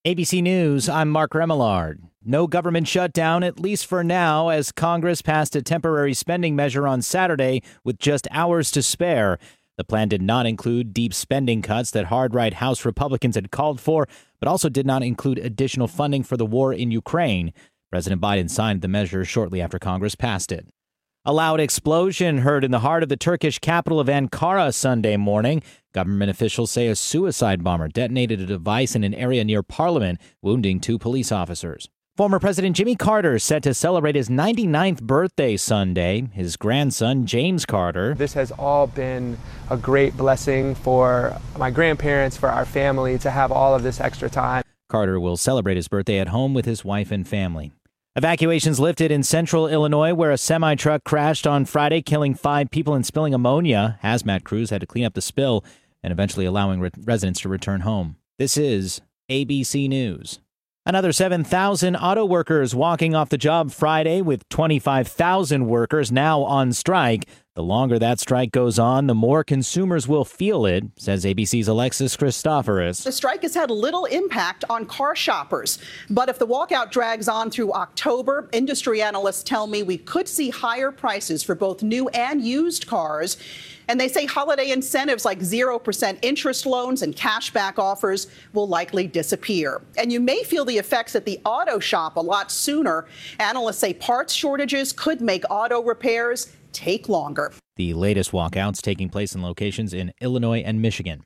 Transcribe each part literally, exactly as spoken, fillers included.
A B C News, I'm Mark Remillard. No government shutdown, at least for now, as Congress passed a temporary spending measure on Saturday with just hours to spare. The plan did not include deep spending cuts that hard-right House Republicans had called for, but also did not include additional funding for the war in Ukraine. President Biden signed the measure shortly after Congress passed it. A loud explosion heard in the heart of the Turkish capital of Ankara Sunday morning. Government officials say a suicide bomber detonated a device in an area near Parliament, wounding two police officers. Former President Jimmy Carter is set to celebrate his ninety-ninth birthday Sunday. His grandson, James Carter. This has all been a great blessing for my grandparents, for our family, to have all of this extra time. Carter will celebrate his birthday at home with his wife and family. Evacuations lifted in central Illinois, where a semi-truck crashed on Friday, killing five people and spilling ammonia. Hazmat crews had to clean up the spill and eventually allowing re- residents to return home. This is A B C News. Another seven thousand auto workers walking off the job Friday, with twenty-five thousand workers now on strike. The longer that strike goes on, the more consumers will feel it, says A B C's Alexis Christoforous. The strike has had little impact on car shoppers. But if the walkout drags on through October, industry analysts tell me we could see higher prices for both new and used cars. And they say holiday incentives like zero percent interest loans and cashback offers will likely disappear. And you may feel the effects at the auto shop a lot sooner. Analysts say parts shortages could make auto repairs take longer. The latest walkouts taking place in locations in Illinois and Michigan.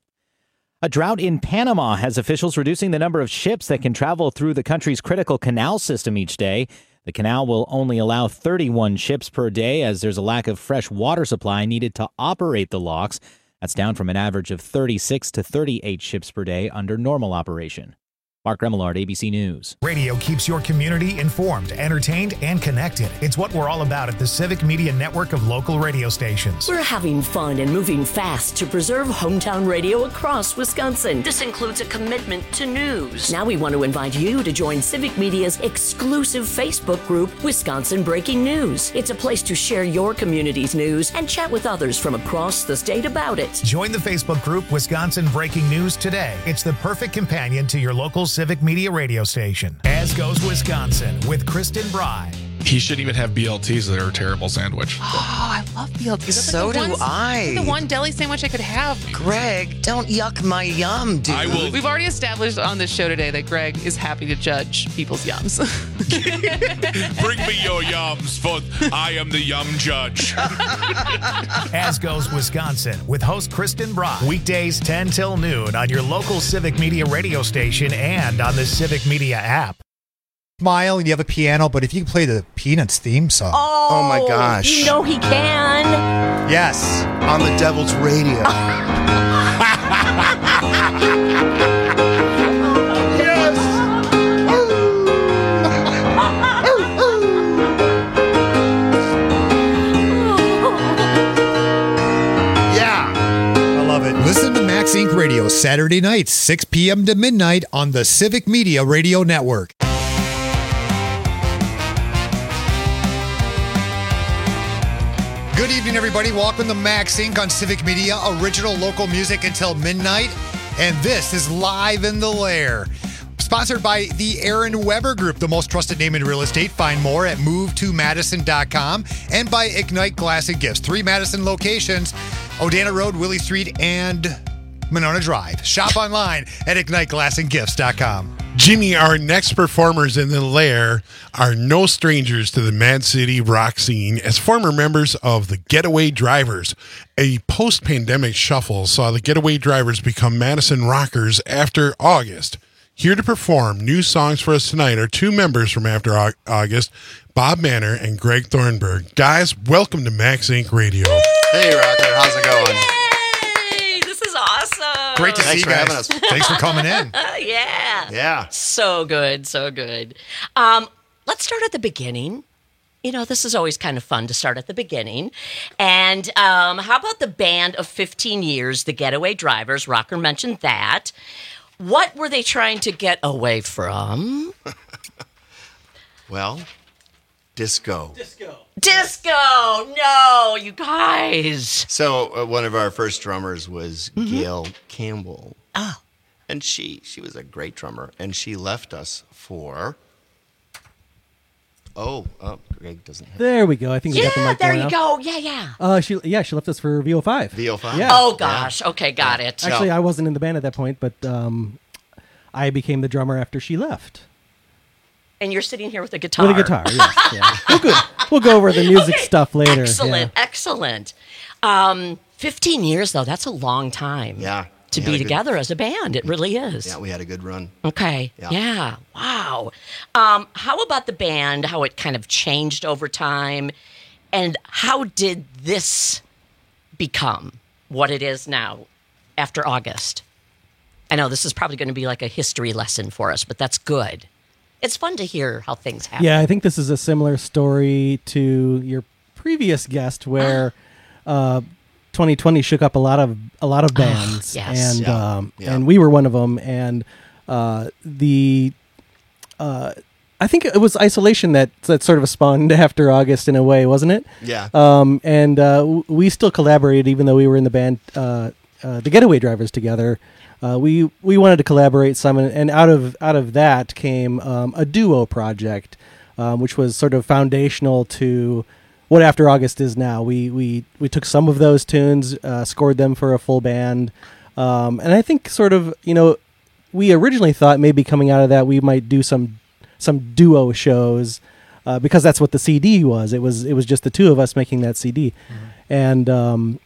A drought in Panama has officials reducing the number of ships that can travel through the country's critical canal system each day. The canal will only allow thirty-one ships per day, as there's a lack of fresh water supply needed to operate the locks. That's down from an average of thirty-six to thirty-eight ships per day under normal operation. Mark Remillard, A B C News. Radio keeps your community informed, entertained, and connected. It's what we're all about at the Civic Media Network of local radio stations. We're having fun and moving fast to preserve hometown radio across Wisconsin. This includes a commitment to news. Now we want to invite you to join Civic Media's exclusive Facebook group, Wisconsin Breaking News. It's a place to share your community's news and chat with others from across the state about it. Join the Facebook group, Wisconsin Breaking News, today. It's the perfect companion to your local Civic Media radio station. As goes Wisconsin with Kristen Bry. He shouldn't even have B L Ts. They're a terrible sandwich. Oh, I love B L Ts. That's so like the do one, I. The one deli sandwich I could have. Greg, don't yuck my yum, dude. I will. We've already established on this show today that Greg is happy to judge people's yums. Bring me your yums, for I am the yum judge. As goes Wisconsin with host Kristen Bry. Weekdays ten till noon on your local Civic Media radio station and on the Civic Media app. Smile and you have a piano, but if you can play the Peanuts theme song. Oh, Oh my gosh. You know he can. Yes. On the Devil's Radio. I love it. Listen to Max Inc Radio Saturday nights, six p.m. to midnight on the Civic Media Radio Network. Good evening, everybody. Welcome to Max Incorporated on Civic Media, original local music until midnight. And this is Live in the Lair. Sponsored by the Aaron Weber Group, the most trusted name in real estate. Find more at move to madison dot com. And by Ignite Glass and Gifts. Three Madison locations, Odana Road, Willie Street, and Monona Drive. Shop online at ignite glass and gifts dot com. Jimmy, our next performers in the Lair are no strangers to the Mad City rock scene. As former members of the Getaway Drivers, a post-pandemic shuffle saw the Getaway Drivers become Madison Rockers after August. Here to perform new songs for us tonight are two members from After August, Bob Manor and Greg Thornburg. Guys, welcome to Max Incorporated Radio. Hey, Rocker. How's it going? Yay! This is awesome. Great to Thanks see for you having guys. us. Thanks for coming in. Yeah. Yeah. So good, so good. Um, let's start at the beginning. You know, this is always kind of fun to start at the beginning. And um, how about the band of fifteen years, the Getaway Drivers? Rocker mentioned that. What were they trying to get away from? Well, disco. Disco. Disco! No, you guys. So uh, one of our first drummers was Mm-hmm. Gail Campbell. Oh. And she she was a great drummer, and she left us for. Oh, oh, Greg doesn't have There we go. I think we got the Yeah, mic there going you now. go. Yeah, yeah. Uh, she yeah, she left us for V O five. V O five. Yeah. Oh, gosh. Okay, got it. Actually, I wasn't in the band at that point, but um, I became the drummer after she left. And you're sitting here with a guitar. With a guitar, yes. Yeah. We'll, go, we'll go over the music Okay, stuff later. Excellent, Yeah. excellent. Um, fifteen years, though, that's a long time. Yeah. To We be had a good- together as a band. It really is. Yeah, we had a good run. Okay. Yeah. Yeah. Wow. Um, how about the band? How it kind of changed over time, and how did this become what it is now after August? I know this is probably going to be like a history lesson for us, but that's good. It's fun to hear how things happen. Yeah, I think this is a similar story to your previous guest, where uh, twenty twenty shook up a lot of a lot of bands, yes. and Yeah. um, Yeah. and we were one of them. And uh, the uh, I think it was isolation that that sort of spawned after August in a way, wasn't it? Yeah. Um, and uh, w- we still collaborated, even though we were in the band, uh, uh, the Getaway Drivers together. Uh, we we wanted to collaborate some, and, and out of out of that came um, a duo project, um, which was sort of foundational to what After August is now. We we we took some of those tunes, uh, scored them for a full band, um, and I think sort of you know we originally thought maybe coming out of that we might do some some duo shows. Uh, because that's what the C D was. It was it was just the two of us making that C D, mm-hmm. and um,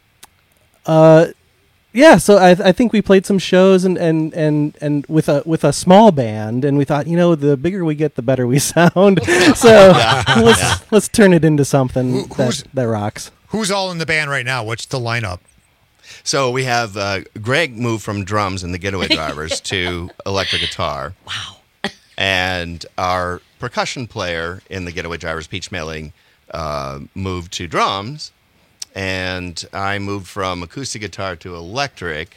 uh, yeah. So I I think we played some shows and, and, and, and with a with a small band, and we thought, you know, the bigger we get, the better we sound. So let's Yeah. let's turn it into something Who- who's- that that rocks. Who's all in the band right now? What's the lineup? So we have uh, Greg moved from drums and the Getaway Drivers to electric guitar. Wow. And our percussion player in the Getaway Drivers, Peach Mailing, uh, moved to drums. And I moved from acoustic guitar to electric.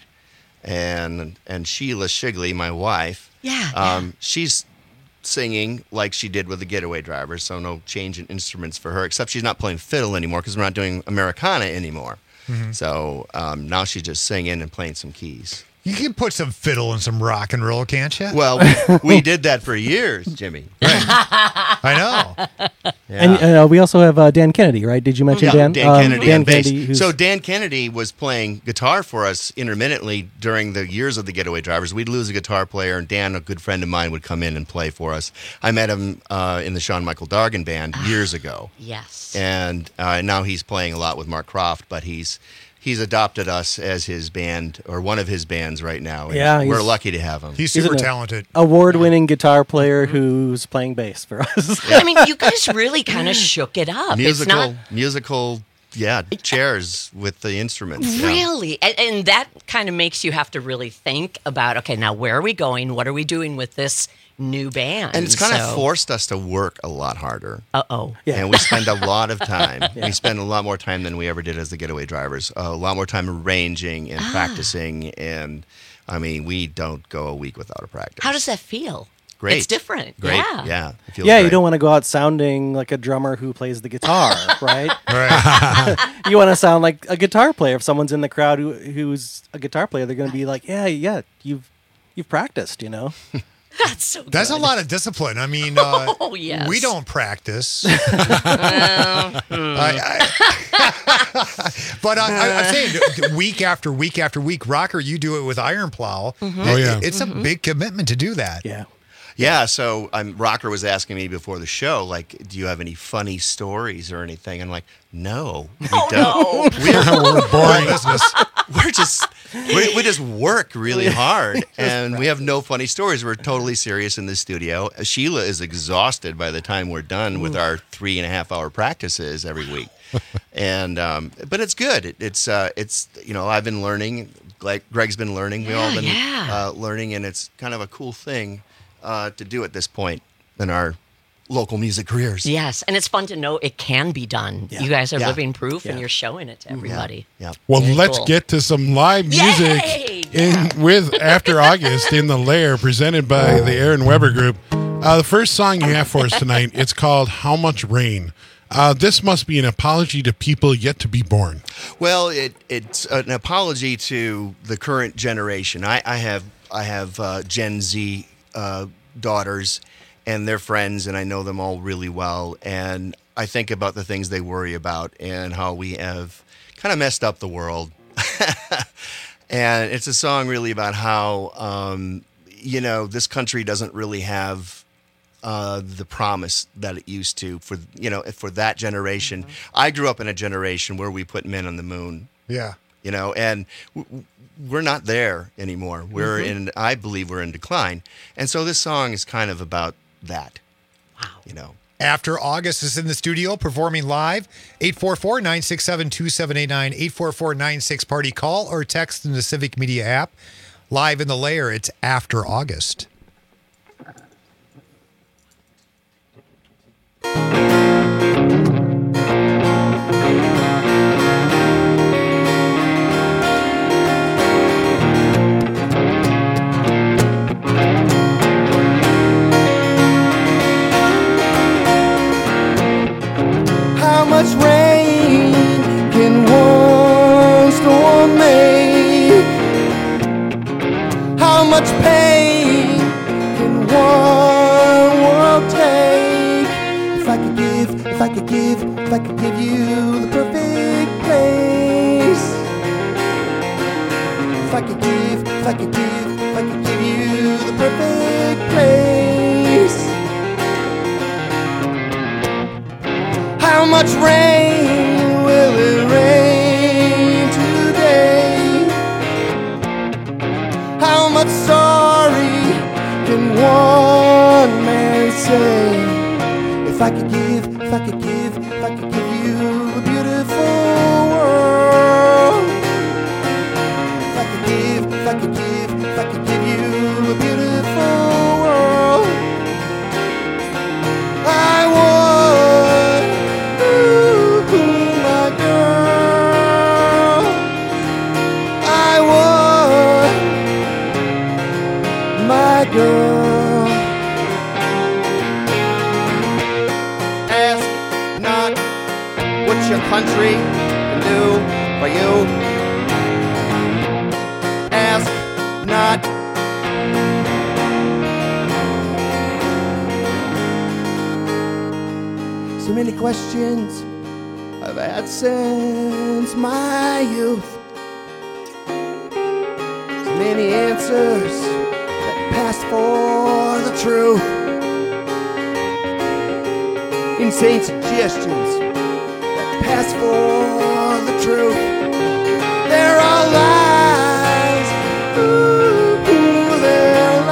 And and Sheila Shigley, my wife, Yeah. um, she's singing like she did with the Getaway Drivers, so no change in instruments for her, except she's not playing fiddle anymore because we're not doing Americana anymore. Mm-hmm. So um, now she's just singing and playing some keys. You can put some fiddle and some rock and roll, can't you? Well, we, we did that for years, Jimmy. I know. Yeah. And uh, we also have uh, Dan Kennedy, right? Did you mention Yeah, Dan? Dan Um, Kennedy Dan on bass. Kennedy, who's- So Dan Kennedy was playing guitar for us intermittently during the years of the Getaway Drivers. We'd lose a guitar player, and Dan, a good friend of mine, would come in and play for us. I met him uh, in the Sean Michael Dargan band years ago, Yes. and uh, now he's playing a lot with Mark Croft, but he's he's adopted us as his band, or one of his bands right now. and Yeah, we're he's- lucky to have him. He's He's super an talented. award-winning guitar player who's playing bass for us. I mean, you guys really kind of shook it up. musical, It's not musical, yeah, chairs with the instruments. yeah. really, and, and that kind of makes you have to really think about, okay, now where are we going? What are we doing with this new band? And it's kind of So- forced us to work a lot harder. Uh-oh. Yeah. And we spend a lot of time. We spend a lot more time than we ever did as the Getaway Drivers. A lot more time arranging and practicing. And, I mean, we don't go a week without a practice. How does that feel? Great. It's different. Great. Yeah. Yeah. It feels Yeah, you great. don't want to go out sounding like a drummer who plays the guitar, right? Right. You want to sound like a guitar player. If someone's in the crowd who, who's a guitar player, they're going to be like, "Yeah, yeah, you've you've practiced," you know. That's so good. That's a lot of discipline. I mean, uh, Oh, yes. we don't practice. Well, hmm. I, I, but I, I, I'm saying, week after week after week, Rocker, you do it with Iron Plow. Mm-hmm. Oh, yeah. It's a big commitment to do that. Yeah. Yeah, so um, Rocker was asking me before the show, like, do you have any funny stories or anything? I'm like, no, we Oh, don't. We're, We're boring business. we're just we, we just work really hard, and we have no funny stories. We're totally serious in the studio. Sheila is exhausted by the time we're done with our three and a half hour practices every week, and um, but it's good. It, it's uh, it's you know I've been learning, like Greg's been learning. We all Yeah, been yeah. uh, learning, and it's kind of a cool thing uh, to do at this point in our local music careers. Yes, and it's fun to know it can be done. Yeah. You guys are Yeah. living proof, and Yeah. you're showing it to everybody. Yeah. Well, Very let's cool. get to some live music Yay! in with After August in the Lair, presented by the Aaron Weber Group. Uh, the first song you have for us tonight, it's called "How Much Rain." Uh, this must be an apology to people yet to be born. Well, it, it's an apology to the current generation. I, I have I have uh, Gen Z uh, daughters and their friends, and I know them all really well. And I think about the things they worry about and how we have kind of messed up the world. And it's a song really about how, um, you know, this country doesn't really have uh, the promise that it used to for, you know, for that generation. Mm-hmm. I grew up in a generation where we put men on the moon. Yeah. You know, and w- we're not there anymore. We're mm-hmm. in, I believe we're in decline. And so this song is kind of about that. Wow. You know. After August is in the studio performing live. eight four four, nine six seven, two seven eight nine, eight four four, nine six party. Call or text in the Civic Media app. Live in the Lair, it's After August. How much rain can one storm make? How much pain can one world take? If I could give, if I could give, if I could give you the perfect place. If I could give, if I could give, if I could give you the perfect place. How much rain will it rain today? How much sorry can one man say? If I could give, if I could give, if I could give you a beautiful world. If I could give, if I could give, if I could give you a beautiful world. I would. Ooh, my girl, I would, my girl. Ask not what your country can do for you. Ask not. So many questions I've had since my youth. So many answers that pass for the truth. Insane suggestions that pass for the truth. There are lies. Ooh, ooh, there are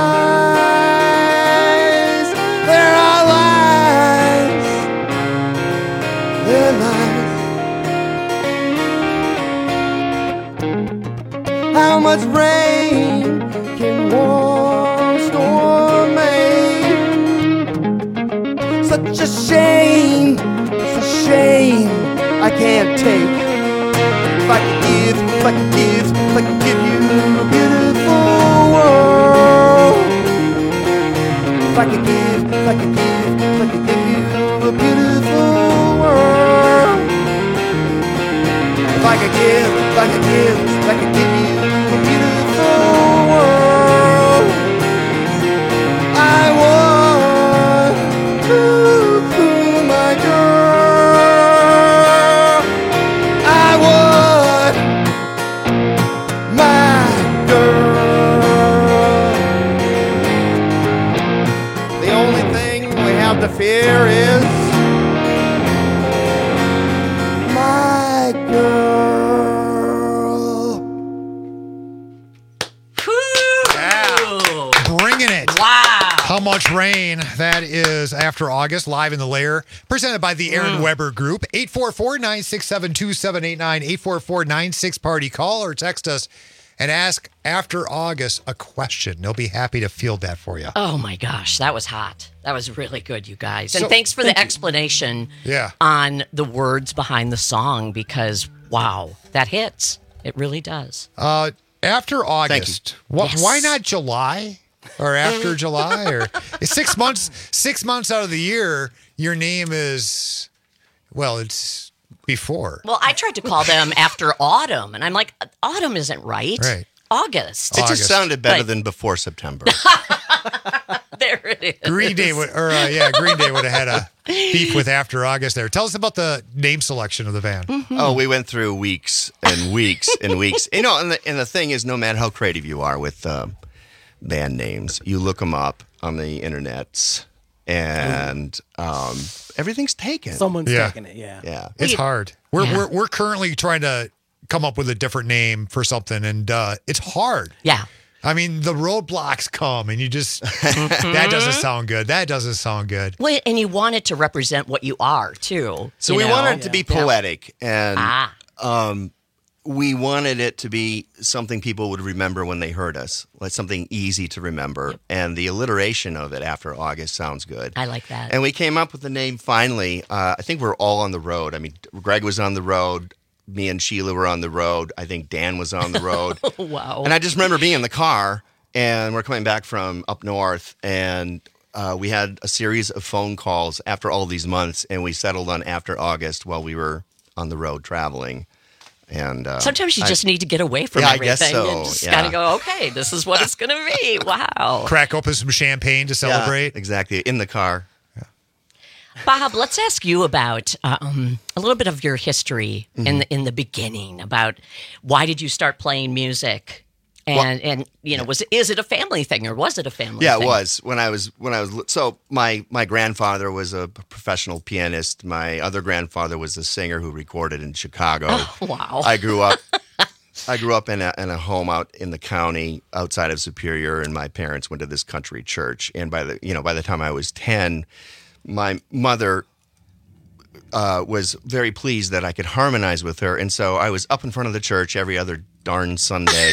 lies. There are lies. There are lies. How much rain can one storm make? Such a shame, it's a shame I can't take. If I could give, if I could give, if I could give you a beautiful world. If I could give, if I could give, if I could give you a beautiful world. If I could give, if I could give, if I could give you a beautiful world. I would, ooh, ooh, my girl. I would, my girl. The only thing we have to fear is my girl. Bringing it. Wow. How much rain? That is After August, live in the Lair, presented by the Aaron Mm. Weber Group. eight four four, nine six seven, two seven eight nine, eight four four, nine six party. Call or text us and ask After August a question. They'll be happy to field that for you. Oh my gosh, that was hot. That was really good, you guys. And So- thanks for thank the you. explanation Yeah. on the words behind the song because, wow, that hits. It really does. Uh, after August, wh- Yes. why not July or after July or six months? Six months out of the year, your name is well, it's before. Well, I tried to call them after autumn, and I'm like, autumn isn't right. Right. August. It just August. sounded better Right. than before September. There it is. Green Day, would, or uh, yeah, Green Day would have had a beef with After August there. Tell us about the name selection of the band. Oh, we went through weeks and weeks and weeks. You know, and the, and the thing is, no matter how creative you are with um, band names, you look them up on the internets, and um, everything's taken. Someone's Yeah. taking it, yeah. Yeah. It's hard. We're, Yeah. we're we're currently trying to come up with a different name for something, and uh, it's hard. Yeah. I mean, the roadblocks come, and you just that doesn't sound good. That doesn't sound good. Well, and you want it to represent what you are, too. So you we know? wanted it to be poetic, and Ah. um, we wanted it to be something people would remember when they heard us, like something easy to remember. And the alliteration of it after August sounds good. I like that. And we came up with the name finally. Uh, I think we're all on the road. I mean, Greg was on the road. Me and Sheila were on the road. I think Dan was on the road. Wow. And I just remember being in the car, and we're coming back from up north, and uh, we had a series of phone calls after all these months, and we settled on After August while we were on the road traveling. And uh, Sometimes you I- just need to get away from Yeah, I everything. guess so, And just yeah. got to go, okay, this is what it's going to be. Wow. Crack open some champagne to Yeah, celebrate. exactly, in the car. Bob, let's ask you about um, a little bit of your history Mm-hmm. in the in the beginning. About why did you start playing music, and and you know, was it, is it a family thing or was it a family? Yeah, thing? it was when I was when I was li- so my my grandfather was a professional pianist. My other grandfather was a singer who recorded in Chicago. Oh, wow. I grew up I grew up in a in a home out in the county outside of Superior, and my parents went to this country church. And by the you know by the time I was ten, my mother uh, was very pleased that I could harmonize with her, and so I was up in front of the church every other darn Sunday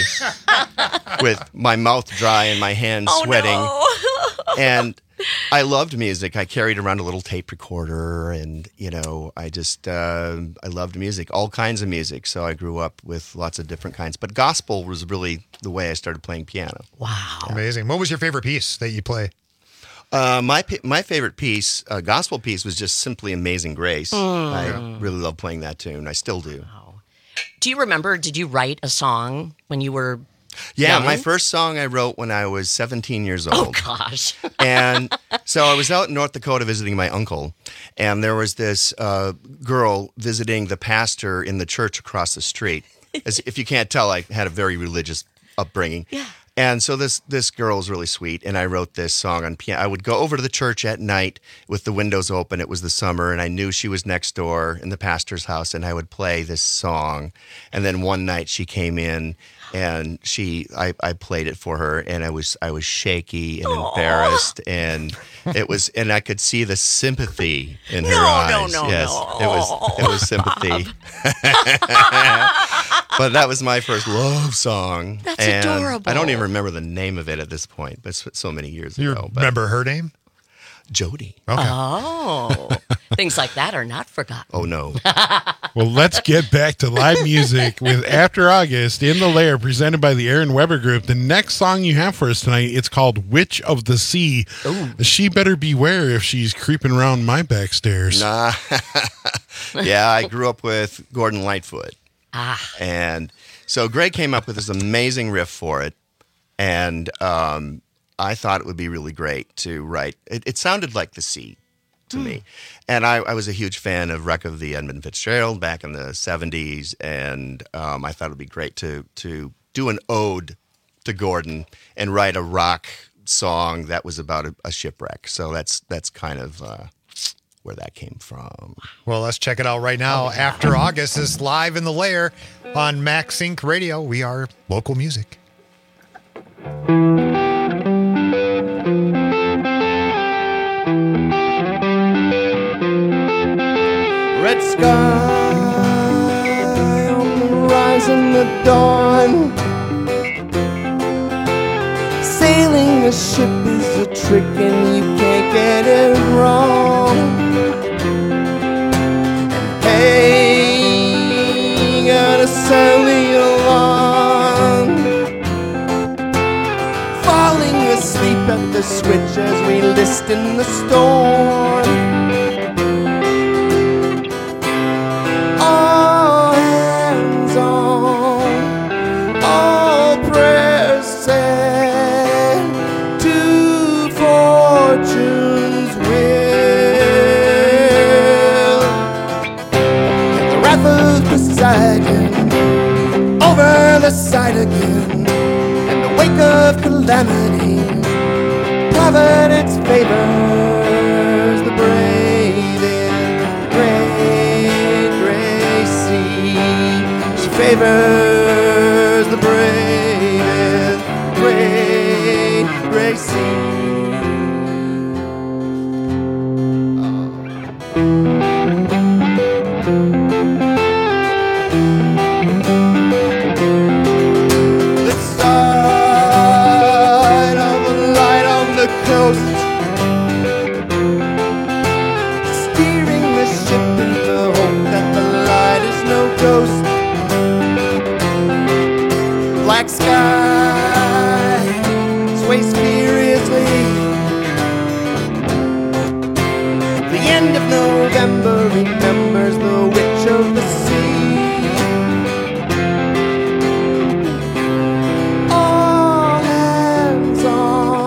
with my mouth dry and my hands Oh, sweating. no. And I loved music. I carried around a little tape recorder, and you know, I just uh, I loved music, all kinds of music. So I grew up with lots of different kinds. But gospel was really the way I started playing piano. Wow. Amazing. What was your favorite piece that you play? Uh, my pi- my favorite piece, uh, gospel piece, was just simply "Amazing Grace." I really love playing that tune. I still do. Do you remember? Did you write a song when you were? Yeah, young? my first song I wrote when I was seventeen years Oh old. gosh. And so I was out in North Dakota visiting my uncle, and there was this uh, girl visiting the pastor in the church across the street. As if you can't tell, I had a very religious upbringing. Yeah. And so this this girl was really sweet, and I wrote this song on piano. I would go over to the church at night with the windows open. It was the summer, and I knew she was next door in the pastor's house, and I would play this song. And then one night she came in, and she I, I played it for her, and I was I was shaky and embarrassed, and it was and I could see the sympathy in her No, eyes. no, no, yes, no. it was it was sympathy. But that was my first love song. That's and adorable. I don't even remember the name of it at this point, but it's so many years You ago. But remember her name? Jody. Okay. Oh, things like that are not forgotten. Oh no. Well, let's get back to live music with After August in the Lair, presented by the Aaron Weber Group. The next song you have for us tonight, it's called Witch of the Sea. Ooh. She better beware if she's creeping around my back stairs. Nah. Yeah, I grew up with Gordon Lightfoot. Ah. And so Greg came up with this amazing riff for it. And um, I thought it would be really great to write. It, it sounded like the sea to Hmm. me. And I, I was a huge fan of Wreck of the Edmund Fitzgerald back in the seventies. And um, I thought it would be great to, to do an ode to Gordon and write a rock song that was about a, a shipwreck. So that's that's kind of uh, where that came from. Well, let's check it out right now. After August is live in the Lair on Max Inc Radio. We are local music. Red sky on the horizon at dawn. Sailing a ship is a trick and you can't get it wrong. Hey, gotta sailing along, falling asleep at the switch as we list in the storm. All hands on, all praise. the side again. In the wake of calamity, Providence favors the brave in the great gray sea. She favors the brave in the great gray sea. Steering the ship in the hope that the light is no ghost. Black sky sways furiously. The end of November remembers the witch of the sea. All hands on.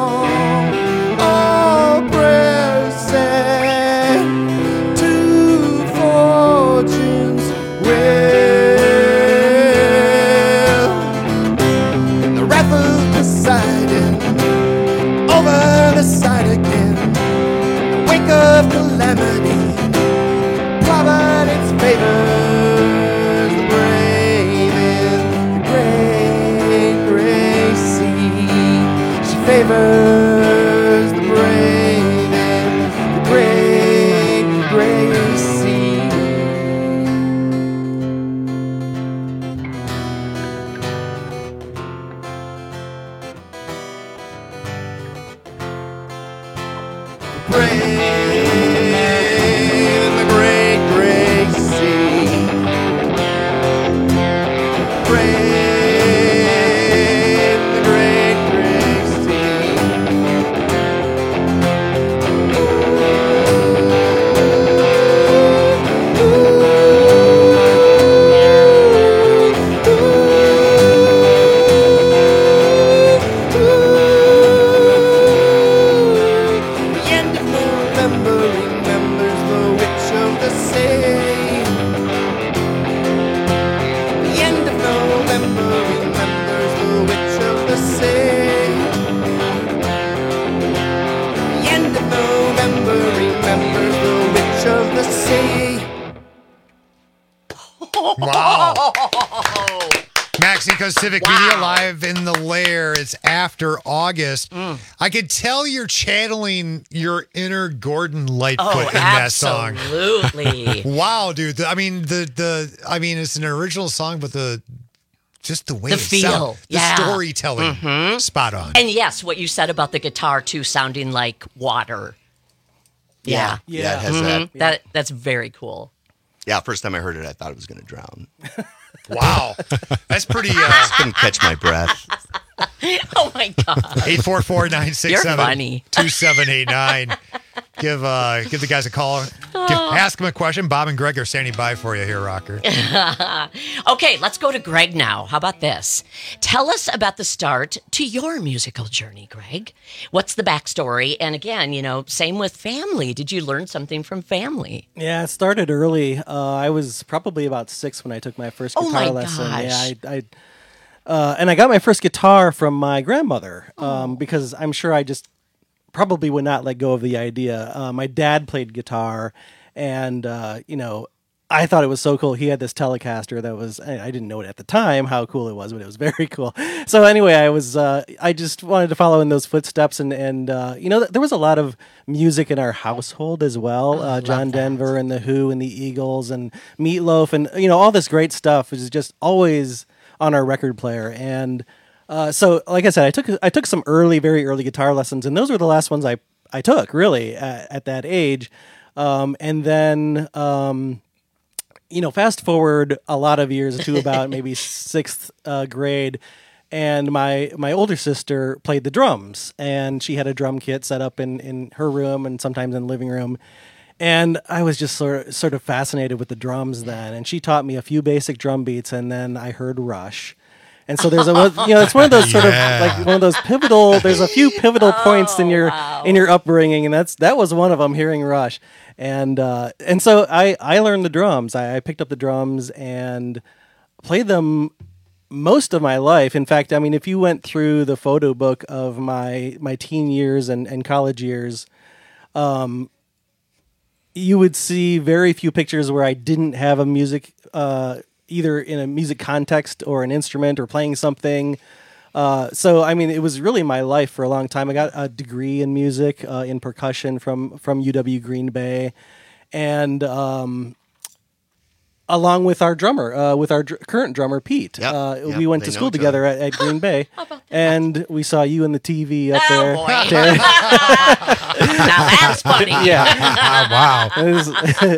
Of calamity, Providence favors the brave in the great gray sea. She favors the brave in the great gray sea. Brave. Wow. Maxine Civic Wow. Media live in the lair. It's after August. Mm. I could tell you're channeling your inner Gordon Lightfoot Oh, in that song. absolutely. Wow, dude. The- I mean, the the I mean, it's an original song, but the just the way The it feel, sounds, the yeah. storytelling, Mhm. spot on. And yes, what you said about the guitar too, sounding like water. Yeah, Yeah, yeah, it has Mhm. that. That that's very cool. Yeah, first time I heard it, I thought it was going to drown. Wow, that's pretty. Uh, Couldn't catch my breath. Oh my god. eight four four, nine six You're seven, funny. two seven eight nine. Give uh give the guys a call. Give, ask them a question. Bob and Greg are standing by for you here, Rocker. Okay, let's go to Greg now. How about this? Tell us about the start to your musical journey, Greg. What's the backstory? And again, you know, same with family. Did you learn something from family? Yeah, it started early. Uh, I was probably about six when I took my first Oh guitar my lesson. gosh. Yeah, I, I uh, and I got my first guitar from my grandmother um, because I'm sure I just probably would not let go of the idea. Uh, my dad played guitar, and uh, you know, I thought it was so cool. He had this Telecaster that was, I didn't know it at the time how cool it was, but it was very cool. So anyway, I was, uh, I just wanted to follow in those footsteps. And, and uh, you know, there was a lot of music in our household as well. Uh, John Denver and The Who and the Eagles and Meatloaf and, you know, all this great stuff is just always on our record player. And uh, so, like I said, I took, I took some early, very early guitar lessons, and those were the last ones I, I took really at, at that age. Um, and then, um, you know, fast forward a lot of years to about maybe sixth uh, grade, and my my older sister played the drums, and she had a drum kit set up in, in her room and sometimes in the living room, and I was just sort of, sort of fascinated with the drums then, and she taught me a few basic drum beats, and then I heard Rush. And so there's a, you know, it's one of those sort Yeah. of like one of those pivotal, there's a few pivotal points in your, in your upbringing. And that's, that was one of them, hearing Rush. And, uh, and so I, I learned the drums. I, I picked up the drums and played them most of my life. In fact, I mean, if you went through the photo book of my my teen years and, and college years, um, you would see very few pictures where I didn't have a music, uh, either in a music context or an instrument or playing something. Uh, so, I mean, it was really my life for a long time. I got a degree in music, uh, in percussion from, from U W Green Bay. And um, along with our drummer, uh, with our dr- current drummer, Pete, Yep, uh, yep, we went they to know school each together other. at, at Green Bay. And we saw you in the T V up Oh, there. boy. Terry. Now that's funny. Yeah. wow. It was,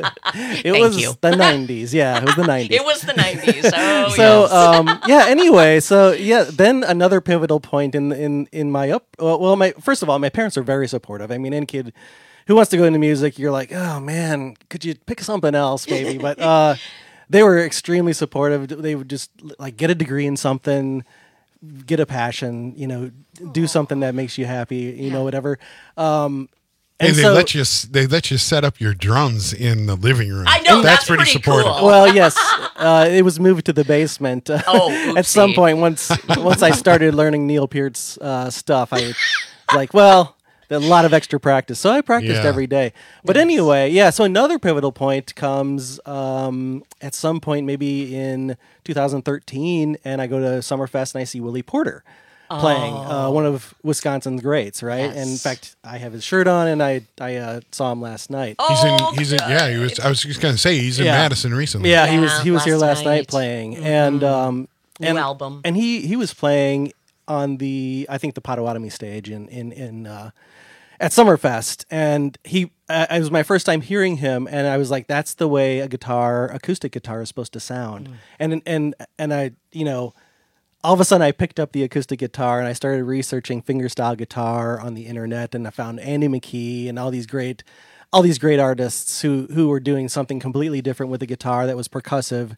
it Thank was you. the nineties. Yeah, it was the nineties. It was the nineties. Oh, so yes. um, yeah. Anyway, so yeah. Then another pivotal point in in in my up. Well, well, my first of all, my parents are very supportive. I mean, any kid who wants to go into music, you're like, oh man, could you pick something else, maybe? But uh, they were extremely supportive. They would just like get a degree in something, get a passion, you know, do something that makes you happy, you know, whatever. Um, And, and they so, let you they let you set up your drums in the living room. I know, that's pretty, pretty supportive. cool. well, yes, uh, it was moved to the basement. Uh, Oh, at some oopsie. point, once once I started learning Neil Peart's uh, stuff, I was like, well, a lot of extra practice, so I practiced Yeah. every day. But anyway, yeah. So another pivotal point comes um, at some point, maybe in two thousand thirteen, and I go to Summerfest and I see Willie Porter playing, uh, one of Wisconsin's greats, right? Yes. And in fact, I have his shirt on, and I I uh, saw him last night. He's Oh, in. He's in. Yeah, he was. I was just gonna say he's in Yeah. Madison recently. Yeah, he Yeah, was he was here last last night, night. playing, and um, New and, album. and he he was playing on the I think the Potawatomi stage in in in uh, at Summerfest, and he uh, it was my first time hearing him, and I was like, that's the way a guitar, acoustic guitar, is supposed to sound, and and and I you know. All of a sudden, I picked up the acoustic guitar and I started researching fingerstyle guitar on the internet, and I found Andy McKee and all these great, all these great artists who who were doing something completely different with a guitar that was percussive,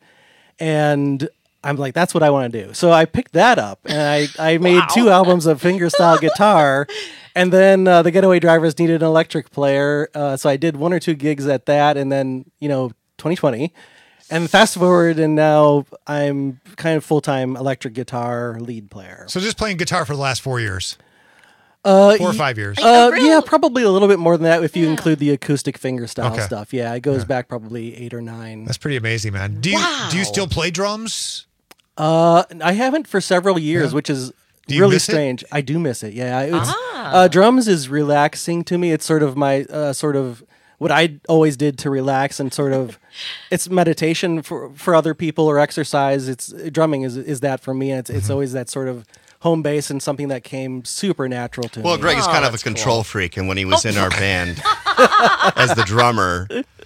and I'm like, that's what I want to do. So I picked that up, and I I made two albums of fingerstyle guitar, and then uh, the Getaway Drivers needed an electric player, uh, so I did one or two gigs at that, and then you know, twenty twenty. And fast forward, and now I'm kind of full-time electric guitar lead player. So just playing guitar for the last four years, Uh, four or y- five years. Uh, Really? yeah, probably a little bit more than that if you include the acoustic fingerstyle Okay. stuff. Yeah, it goes back probably eight or nine. That's pretty amazing, man. Do you do you Wow. still play drums? Uh, I haven't for several years, Yeah. which is Do you really miss it? strange. I do miss it. Yeah, it's, Ah. uh, drums is relaxing to me. It's sort of my uh, sort of what I always did to relax, and sort of it's meditation for for other people or exercise. It's drumming is is that for me. And it's Mm-hmm. it's always that sort of home base and something that came super natural to Well, me. Greg is Oh, kind of a that's control cool. freak, and when he was in our band as the drummer,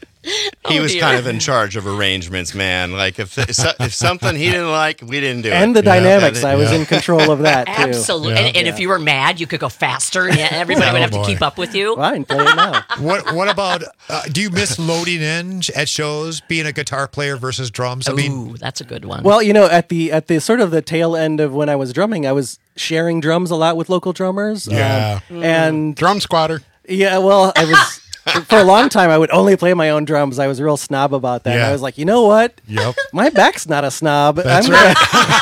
he Oh, was dear. kind of in charge of arrangements, man. Like if if something he didn't like, we didn't do it. And the Yeah. dynamics, Yeah. I was Yeah. in control of that too. Absolutely. Yeah. And, and if Yeah. you were mad, you could go faster, and everybody Oh, would have boy. to keep up with you. Fine, play it now. What what about? Uh, do you miss loading in at shows, being a guitar player versus drums? I mean, Ooh, that's a good one. Well, you know, at the at the sort of the tail end of when I was drumming, I was sharing drums a lot with local drummers. Yeah. Um, and Drum squatter. yeah, well, I was for a long time I would only play my own drums. I was real snob about that. Yeah. I was like, you know what? Yep. My back's not a snob. That's I'm right.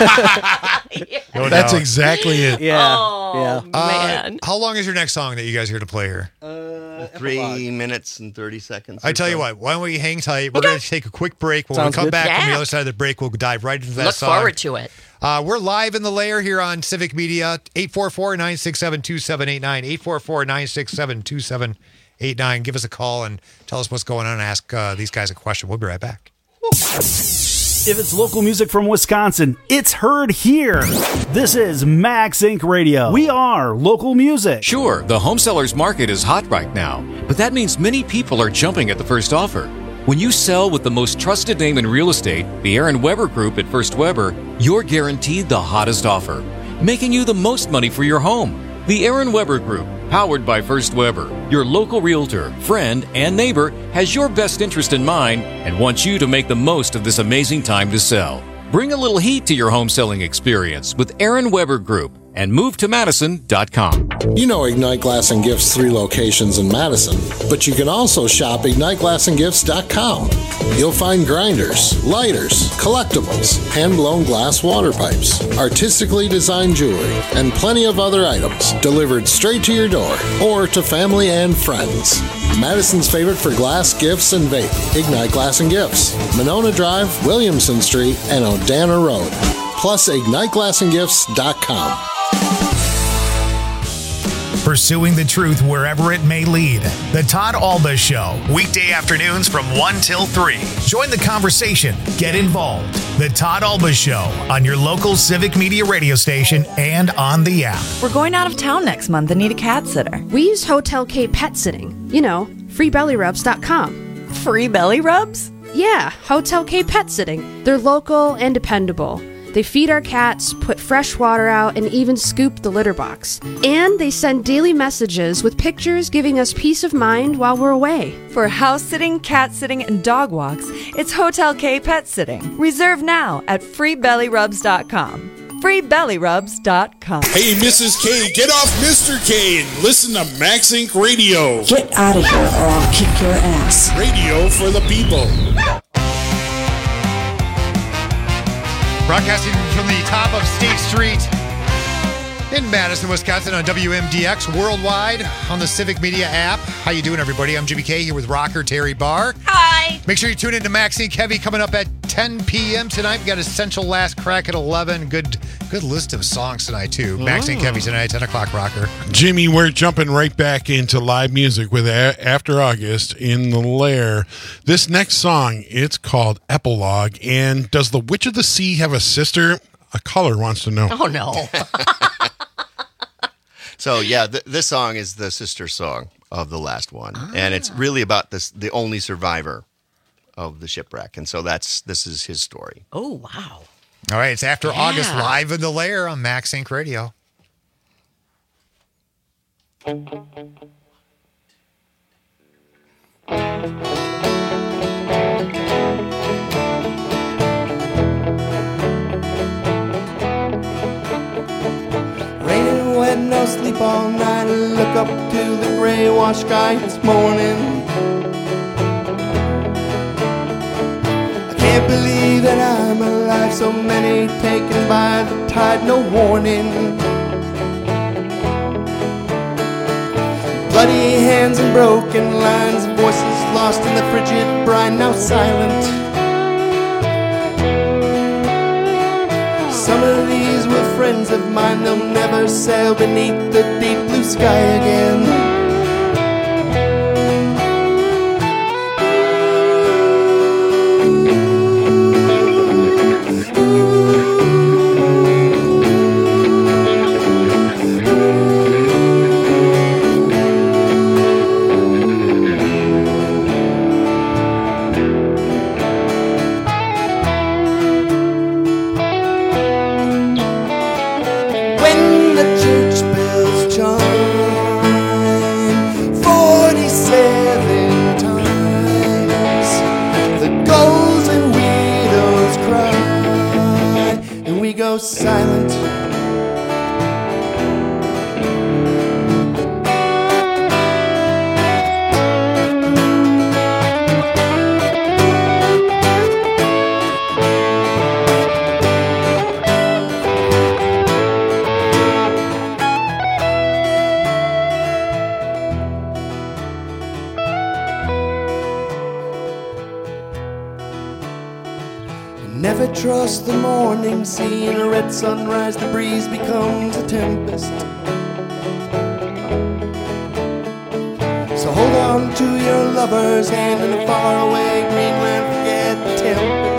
no That's doubt. exactly it. Gonna, yeah, oh, yeah. Uh, man. how long is your next song that you guys are going to play here? Three minutes and thirty seconds. I or tell you so. what, why don't we hang tight? We're going to take a quick break. When Sounds we come good. back from the Yeah. other side of the break, we'll dive right into that Look song. forward to it. Uh, we're live in the lair here on Civic Media, eight four four, nine six seven, two seven eight nine, eight four four, nine six seven, two seven eight nine. Give us a call and tell us what's going on and ask uh, these guys a question. We'll be right back. If it's local music from Wisconsin, it's heard here. This is Max Inc Radio. We are local music. Sure, the home sellers market is hot right now, but that means many people are jumping at the first offer. When you sell with the most trusted name in real estate, the Aaron Weber Group at First Weber, you're guaranteed the hottest offer, making you the most money for your home. The Aaron Weber Group, powered by First Weber, your local realtor, friend, and neighbor, has your best interest in mind and wants you to make the most of this amazing time to sell. Bring a little heat to your home selling experience with Aaron Weber Group. and move to madison dot com. You know Ignite Glass and Gifts' three locations in Madison, but you can also shop ignite glass and gifts dot com. You'll find grinders, lighters, collectibles, hand-blown glass water pipes, artistically designed jewelry, and plenty of other items delivered straight to your door or to family and friends. Madison's favorite for glass, gifts, and vape, Ignite Glass and Gifts, Monona Drive, Williamson Street, and Odana Road. Plus ignite glass and gifts dot com. Pursuing the truth wherever it may lead. The Todd Alba Show, weekday afternoons from one till three. Join the conversation. Get involved. The Todd Alba Show on your local Civic Media radio station and on the app. We're going out of town next month and need a cat sitter. We use Hotel K Pet Sitting. You know, free belly rubs dot com. Free belly rubs? Yeah, Hotel K Pet Sitting. They're local and dependable. They feed our cats, put fresh water out, and even scoop the litter box. And they send daily messages with pictures giving us peace of mind while we're away. For house sitting, cat sitting, and dog walks, it's Hotel K Pet Sitting. Reserve now at free belly rubs dot com. free belly rubs dot com. Hey, Missus K, get off Mister K and listen to Max Inc Radio. Get out of here or I'll kick your ass. Radio for the people. Broadcasting from the top of State Street in Madison, Wisconsin on W M D X worldwide on the Civic Media app. How you doing, everybody? I'm Jimmy K here with rocker Terry Barr. Hi. Make sure you tune in to Max Inc Heavy coming up at ten p.m. tonight. We got Essential Last Crack at eleven. Good good list of songs tonight, too. Mm. Max Inc Heavy tonight, ten o'clock rocker. Jimmy, we're jumping right back into live music with a- After August in the Lair. This next song, it's called Epilogue. And does the Witch of the Sea have a sister? A caller wants to know. Oh, no. So, yeah, th- this song is the sister song of the last one. Ah. And it's really about this, the only survivor of the shipwreck. And so that's this is his story. Oh, wow. All right, it's After Yeah. August live in the Lair on Max Inc Radio. Raining wet, no sleep all night. I look up to the gray wash sky this morning. I can't believe that I'm alive. So many taken by the tide, no warning. Bloody hands and broken lines, voices lost in the frigid brine, now silent. Some of these were friends of mine, they'll never sail beneath the deep blue sky again. Silent. Never trust the morning, seeing a red sunrise, the breeze becomes a tempest. So hold on to your lover's hand in a faraway Greenland, forget the tempest.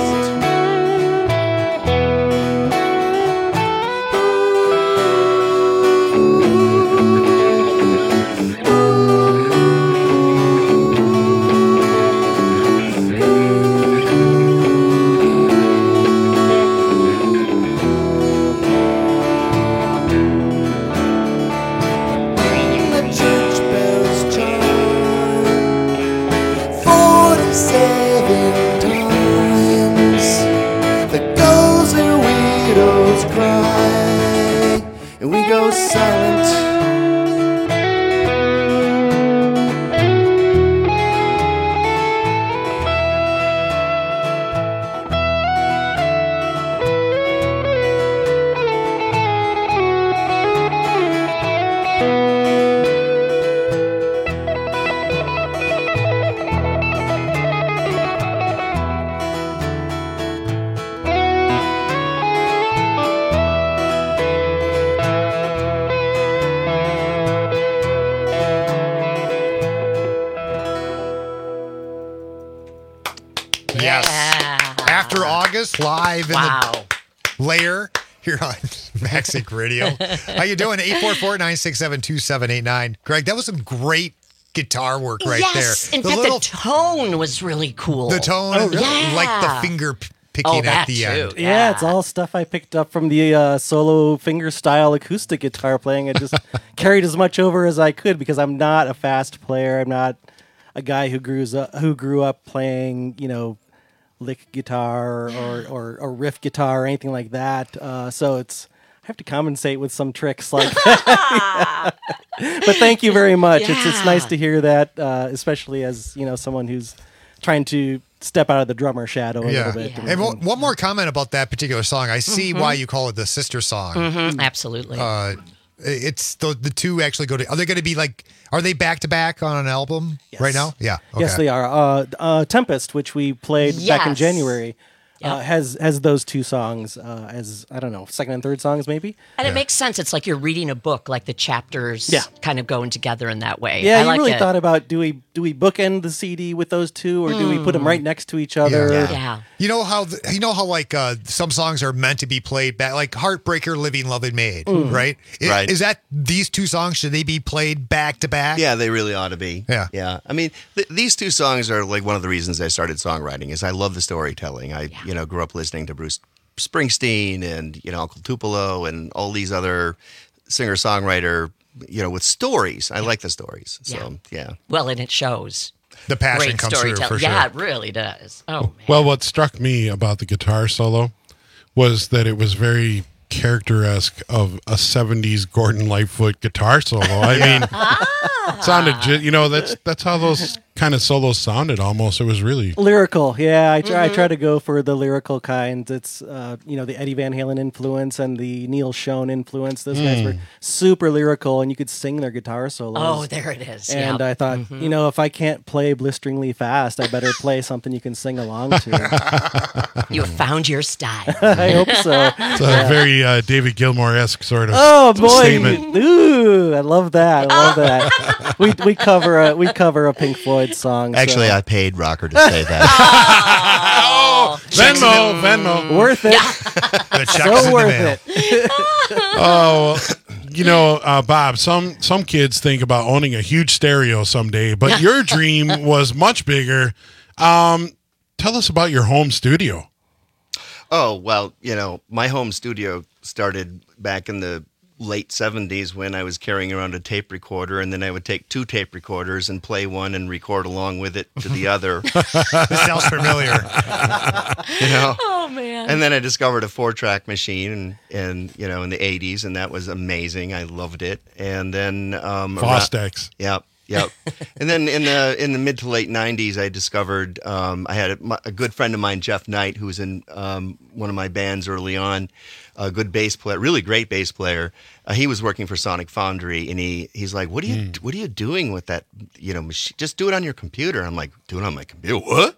Seven and we go silent. Live in wow. the lair here on Maxink Radio. How you doing? eight four four, nine six seven, two seven eight nine. Greg, that was some great guitar work right yes. there. In the fact, little, the tone was really cool. The tone, oh, really? yeah. like the finger p- picking oh, at that the too. end. Yeah. Yeah, it's all stuff I picked up from the uh, solo finger style acoustic guitar playing. I just carried as much over as I could because I'm not a fast player. I'm not a guy who grew up, who grew up playing, you know, lick guitar or, or, or riff guitar or anything like that. Uh, so it's I have to compensate with some tricks like that. But thank you very much. Yeah. It's it's nice to hear that, uh, especially as you know someone who's trying to step out of the drummer shadow a yeah. little bit. Yeah. And, and one, one more comment about that particular song. I see mm-hmm. why you call it the sister song. Mm-hmm. Absolutely. Uh, it's the the two actually go to. Are they going to be like? Are they back to back on an album yes. right now? Yeah. Okay. Yes, they are. Uh, uh, Tempest, which we played yes. back in January, yep. uh, has has those two songs uh, as I don't know second and third songs maybe. And yeah. it makes sense. It's like you're reading a book, like the chapters yeah. kind of going together in that way. Yeah, I you like really it. thought about do we do we bookend the C D with those two, or mm. do we put them right next to each other? Yeah. yeah. You know how the, you know how like uh, some songs are meant to be played back, like Heartbreaker, Living, Loving, Made, mm. right? Is, right? Is that these two songs? Should they be played back to back? Yeah, they really ought to be. Yeah, yeah. I mean, th- these two songs are like one of the reasons I started songwriting. Is I love the storytelling. I yeah. you know grew up listening to Bruce Springsteen and you know Uncle Tupelo and all these other singer songwriter you know with stories. I like the stories. So yeah. yeah. Well, and it shows. The passion Great comes through for sure. Yeah, it really does. Oh, man. Well, what struck me about the guitar solo was that it was very characteristic of a seventies Gordon Lightfoot guitar solo. I mean, ah. it sounded, ju- you know, that's that's how those kind of solos sounded almost. It was really lyrical. Yeah, I try, mm-hmm. I try to go for the lyrical kind. It's, uh, you know, the Eddie Van Halen influence and the Neil Schon influence. Those mm. guys were super lyrical, and you could sing their guitar solos. Oh, there it is. And yep. I thought, mm-hmm. you know, if I can't play blisteringly fast, I better play something you can sing along to. You found your style. I hope so. It's a yeah. very uh, David Gilmour-esque sort of oh boy statement. Ooh, I love that. I love that. we we cover a we cover a Pink Floyd song. Actually, so. I paid Rocker to say that. oh, Venmo, Venmo, worth it. The so worth it. Oh, you know, uh, Bob. Some some kids think about owning a huge stereo someday, but your dream was much bigger. Um, tell us about your home studio. Oh, well, you know, my home studio started back in the late seventies when I was carrying around a tape recorder, and then I would take two tape recorders and play one and record along with it to the other. This sounds familiar. You know? Oh, man. And then I discovered a four-track machine and, and you know, in the eighties, and that was amazing. I loved it. And then... Um, Fostex. Yep. Yep. And then in the in the mid to late nineties, I discovered um, I had a, a good friend of mine, Jeff Knight, who was in um, one of my bands early on, a good bass player, really great bass player. Uh, he was working for Sonic Foundry, and he he's like, "What are you mm. What are you doing with that? You know, machine? Just do it on your computer." I'm like, "Do it on my computer? What?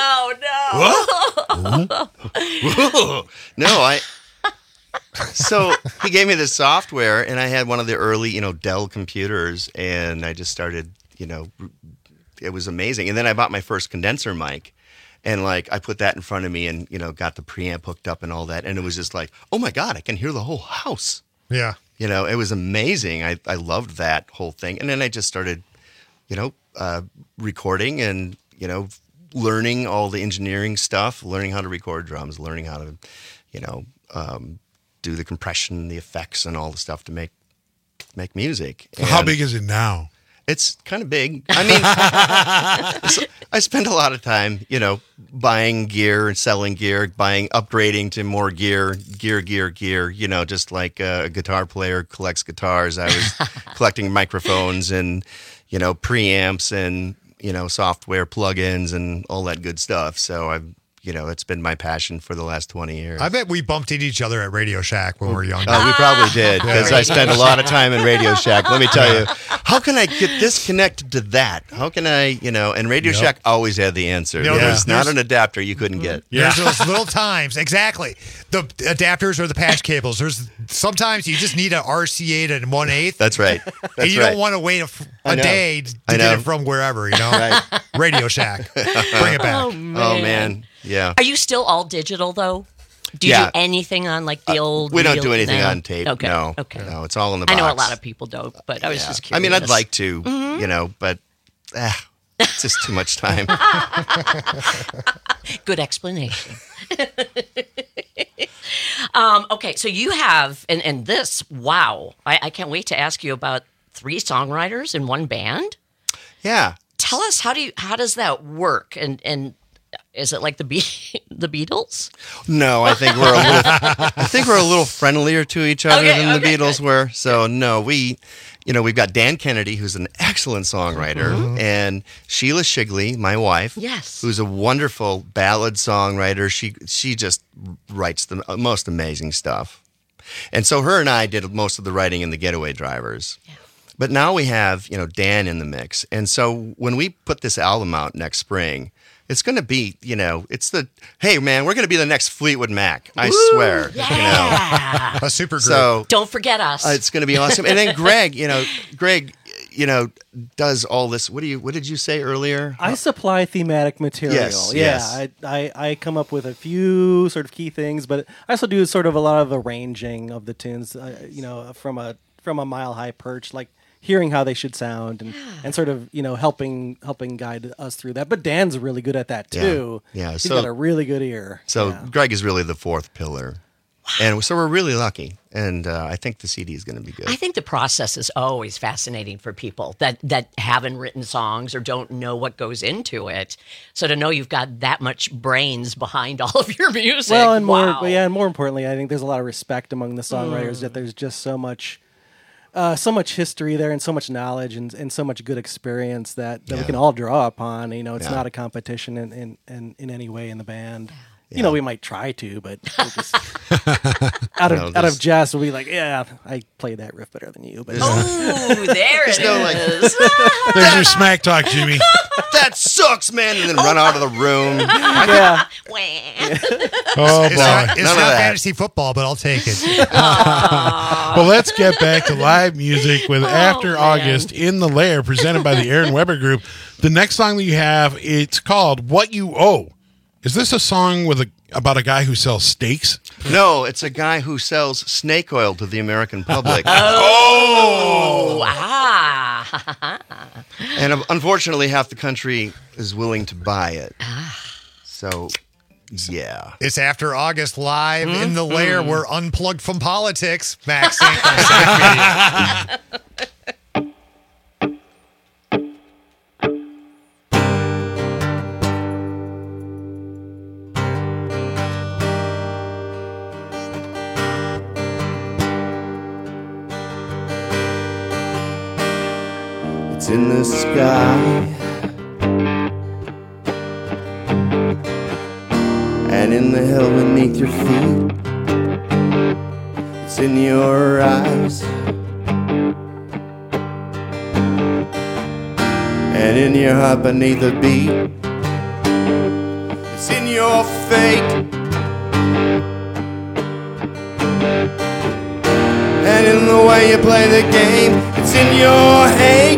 Oh no! What? No, I." So he gave me this software, and I had one of the early, you know, Dell computers, and I just started, you know, it was amazing. And then I bought my first condenser mic, and like I put that in front of me, and you know, got the preamp hooked up and all that, and it was just like, oh my God, I can hear the whole house. Yeah, you know, it was amazing. I I loved that whole thing, and then I just started, you know, uh, recording and you know, learning all the engineering stuff, learning how to record drums, learning how to, you know. Um, do the compression, the effects, and all the stuff to make make music. And how big is it now? It's kind of big. I mean, so I spend a lot of time, you know, buying gear and selling gear, buying, upgrading to more gear, gear, gear, gear. You know, just like a guitar player collects guitars. I was collecting microphones and, you know, preamps and, you know, software plugins and all that good stuff. So I've, you know, it's been my passion for the last twenty years. I bet we bumped into each other at Radio Shack when we were younger. Oh, we probably did, because I spent a lot of time in Radio Shack. Let me tell you, how can I get this connected to that? How can I, you know, and Radio Yep. Shack always had the answer. You know, There there's- was not there's- an adapter you couldn't get. There's those little times, exactly. The adapters or the patch cables. There's sometimes you just need an R C eight and one eighth. That's right. and That's you right. don't want to wait a, f- I a know. day to I get know. it from wherever, you know? Right. Radio Shack. Bring it back. Oh, man. Oh, man. Yeah. Are you still all digital though? Do you Yeah. do anything on like the old? We don't reel- do anything no? on tape. Okay. No. Okay. No, it's all in the I box. know a lot of people don't, but I was Yeah. just I curious. mean, I'd like to, Mhm. you know, but ah, it's just too much time. Good explanation. um, okay, so you have, and, and this, wow, I, I can't wait to ask you about three songwriters in one band. Yeah. Tell us how do you how does that work, and and is it like the Be- the Beatles? No, I think we're a little. I think we're a little friendlier to each other Okay, than the okay, Beatles were. So no, we, you know, we've got Dan Kennedy, who's an excellent songwriter, Mhm. and Sheila Shigley, my wife, Yes. who's a wonderful ballad songwriter. She she just writes the most amazing stuff, and so her and I did most of the writing in the Getaway Drivers. But now we have, you know, Dan in the mix. And so when we put this album out next spring, it's going to be, you know, it's the, hey, man, we're going to be the next Fleetwood Mac. I Woo, swear. yeah. You know. A super group. So Don't forget us. uh, it's going to be awesome. And then Greg, you know, Greg, you know, does all this. What do you, what did you say earlier? I supply thematic material. Yes, yeah, yes. I, I I come up with a few sort of key things, but I also do sort of a lot of arranging of the tunes. Uh, you know, from a from a mile high perch, like hearing how they should sound and, and sort of you know helping helping guide us through that. But Dan's really good at that Yeah, too. yeah, he's so- got a really good ear. So Yeah. Greg is really the fourth pillar. And so we're really lucky. And uh, I think the C D is going to be good. I think the process is always fascinating for people that that haven't written songs or don't know what goes into it. So to know you've got that much brains behind all of your music. Well, and more, wow. but yeah, and more importantly, I think there's a lot of respect among the songwriters Mm. that there's just so much, uh, so much history there, and so much knowledge, and, and so much good experience that, that we Yeah. can all draw upon. You know, it's Yeah. not a competition in, in, in, in any way in the band. You know, we might try to, but we'll just, out of No, out there's- of jest, we'll be like, yeah, I played that riff better than you. But Oh, there it There's no, like- is. There's your smack talk, Jimmy. That sucks, man. And then run out of the room. yeah. Oh, It's boy. not, it's None of not that. fantasy football, but I'll take it. Well, let's get back to live music with After man. August in the Lair, presented by the Aaron Weber Group. The next song that you have, it's called What You Owe. Is this a song with a about a guy who sells steaks? No, it's a guy who sells snake oil to the American public. Oh, ah. And uh, unfortunately, half the country is willing to buy it. So, yeah. It's After August live in the lair. Mhm. We're unplugged from politics. Max Inc. on Civic Media. It's in the sky, and in the hell beneath your feet. It's in your eyes, and in your heart beneath the beat. It's in your fate, and in the way you play the game. It's in your hate,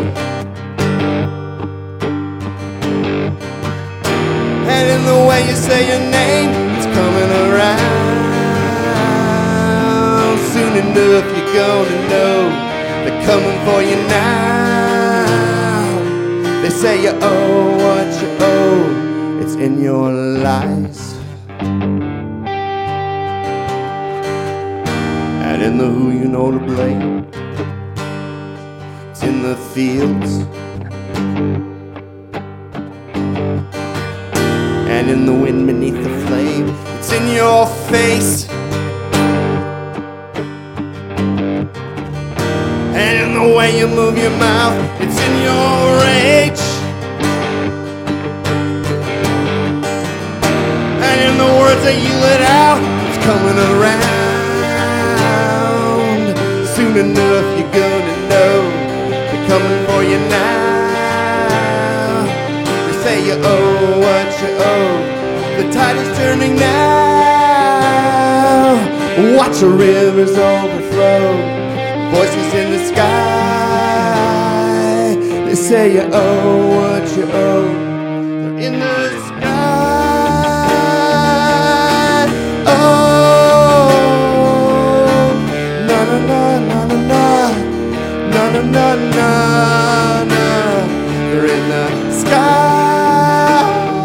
and in the way you say your name. It's coming around. Soon enough you're gonna know they're coming for you now. They say you owe what you owe. It's in your lies, and in the who you know to blame. It's in the fields and in the wind beneath the flame. It's in your face and in the way you move your mouth. It's in your rage and in the words that you let out. It's coming around. Soon enough you're gonna know they're coming for you now. They say you owe what you owe. The tide is turning now. Watch the rivers overflow. Voices in the sky. They say you owe what you owe. They're in the sky. Oh, na na na na na na na na na na. They're in the sky.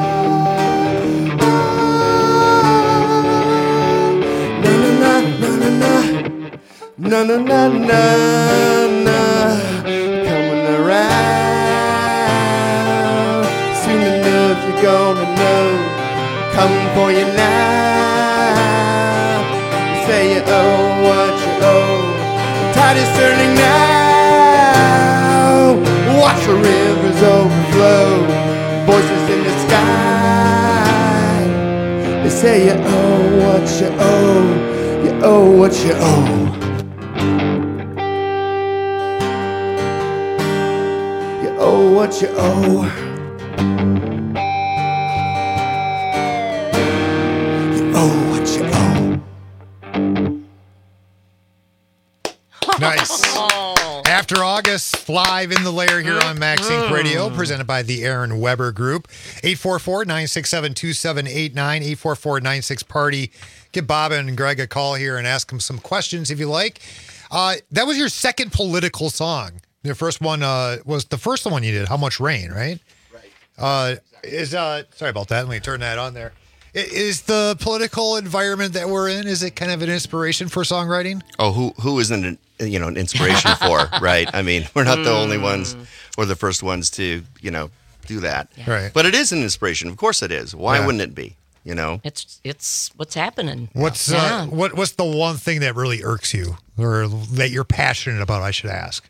Na na na na na na na na na na. Coming around. Soon enough you're gonna know. Coming for you now. You say you owe what you owe. The tide is turning now. Watch the rivers overflow. Voices in the sky. They say you owe what you owe. You owe what you owe. You owe what you owe. Oh, what you owe. Nice. After August, live in the lair here on Max Inc Radio, presented by the Aaron Weber Group. eight four four, nine six seven, two seven eight nine, eight four four, nine six, party. Give Bob and Greg a call here and ask them some questions if you like. Uh, that was your second political song. The first one uh, was the first one you did, How Much Rain, right? Right. Uh, is uh, sorry about that. Let me turn that on there. Is the political environment that we're in, is it kind of an inspiration for songwriting? Oh, who who isn't an, you know, an inspiration for, right? I mean, we're not the only ones or the first ones to, you know, do that. Yeah. Right. But it is an inspiration. Of course it is. Why Yeah. wouldn't it be? You know? It's it's what's happening. What's Yeah. uh, what what's the one thing that really irks you or that you're passionate about, I should ask,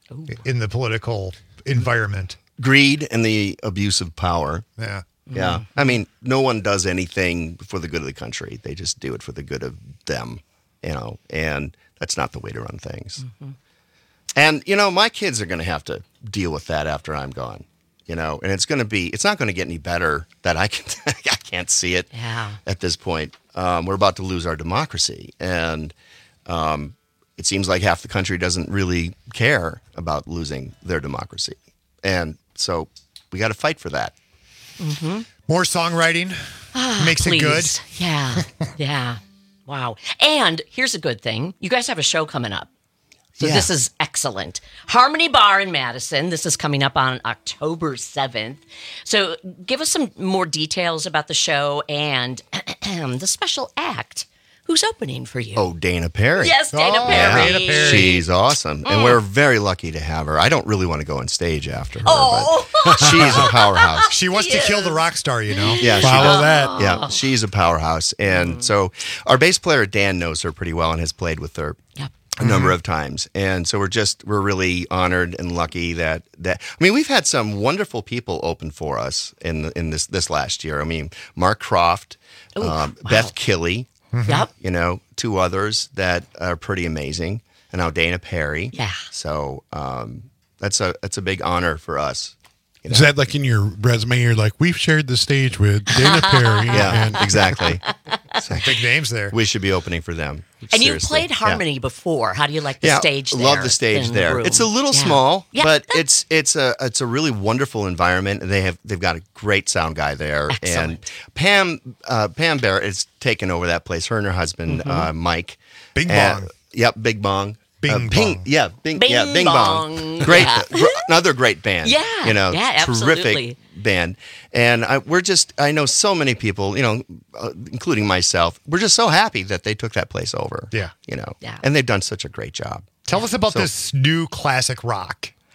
in the political environment? Greed and the abuse of power. Yeah. Yeah. I mean, no one does anything for the good of the country. They just do it for the good of them, you know, and that's not the way to run things. Mm-hmm. And, you know, my kids are going to have to deal with that after I'm gone, you know, and it's going to be, it's not going to get any better that I can, I can't see it Yeah. at this point. Um, we're about to lose our democracy. And um, it seems like half the country doesn't really care about losing their democracy. And so we got to fight for that. Mm-hmm. More songwriting Ah, makes please. it good. Yeah. Yeah. Wow. And here's a good thing. You guys have a show coming up. So Yeah. this is excellent. Harmony Bar in Madison. This is coming up on October seventh. So give us some more details about the show and the special act. Who's opening for you? Oh, Dana Perry. Yes, Dana Oh, Perry. Dana Perry. She's awesome. Mm. And we're very lucky to have her. I don't really want to go on stage after her, Oh. but she's a powerhouse. She wants to kill the rock star, you know? Yeah, she Follow does. that. Yeah, she's a powerhouse. And so our bass player, Dan, knows her pretty well and has played with her a number of times. And so we're just, we're really honored and lucky that, that I mean, we've had some wonderful people open for us in the, in this, this last year. I mean, Mark Croft, Ooh, um, wow. Beth Killey, Yep. you know, two others that are pretty amazing. And now Dana Perry. Yeah. So um, that's a, that's a big honor for us. You Is that like in your resume? You're like, we've shared the stage with Dana Perry. Yeah, and exactly. Big names there. We should be opening for them. And you Seriously. played Harmony Yeah. before. How do you like the Yeah, stage there? love the stage in there. room? It's a little Yeah. small, Yeah, but it's it's a it's a really wonderful environment. They have they've got a great sound guy there, Excellent. and Pam uh, Pam Barrett has taken over that place. Her and her husband Mhm. uh, Mike. Bing And- Bong. Yep, Big Bong. Bing Uh, Bong. Bing, yeah, Bing, Bing yeah, Bing Bong. Bong. Great, Yeah. gr- another great band. Yeah, you know, yeah, absolutely. terrific band. And I, we're just, I know so many people, you know, uh, including myself. We're just so happy that they took that place over. Yeah. you know, Yeah. and they've done such a great job. Tell us about So- this new classic rock.